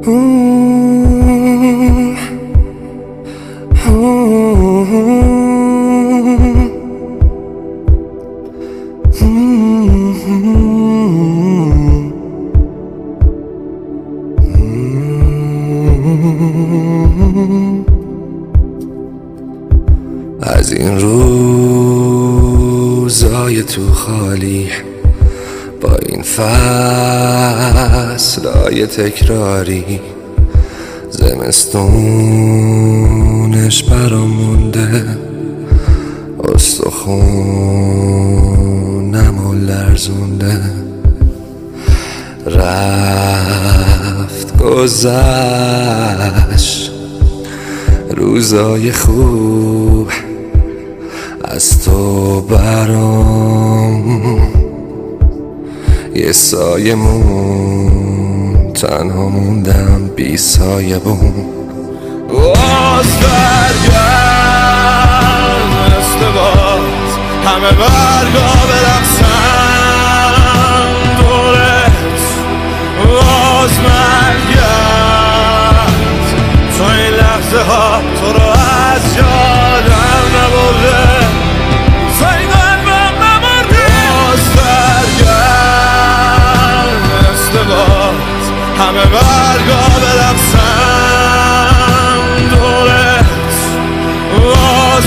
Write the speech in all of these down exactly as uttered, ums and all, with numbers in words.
از این روزای تو خالی با این فصلای تکراری، زمستونش برام مونده، استخونمو لرزونده. رفت گذشت روزای خوب، از تو برام یه سایه مون، تنها موندم بی سایه بون. باز برگرد مثل باز، همه برگا برقصن دورت. باز برگرد تو این لحظه ها تو رو از یادم نبرده، تو این قلبم نمرده. باز برگرد مثل باز، همه برگا برقصن دورت. باز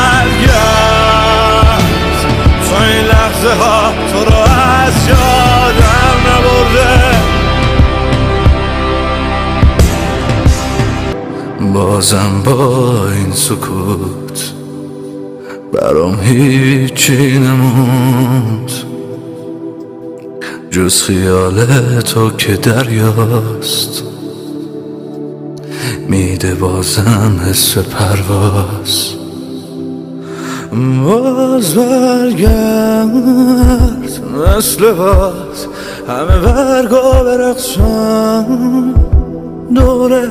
برگرد تو این لحظه ها تو رو از یادم نبرده. بازم با این سکوت برام هیچی نموند جز خیال تو که دریاست، میده بازم حس پرواز. باز برگرد مثل باز، همه برگا برقصن دورت.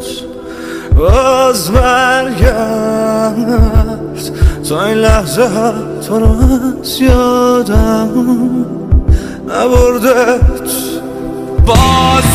باز برگرد تا این لحظه ها تو رو از یادم نبردت. باز